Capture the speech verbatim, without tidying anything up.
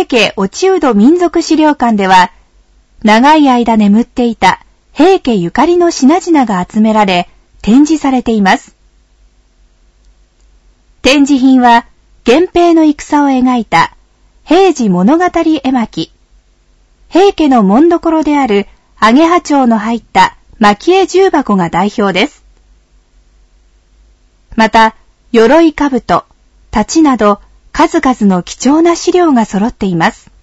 平家落人民族資料館では、長い間眠っていた平家ゆかりの品々が集められ、展示されています。展示品は、源平の戦を描いた平治物語絵巻、平家の紋所である揚羽蝶の入った蒔絵重箱が代表です。また、鎧兜、太刀など数々の貴重な資料が揃っています。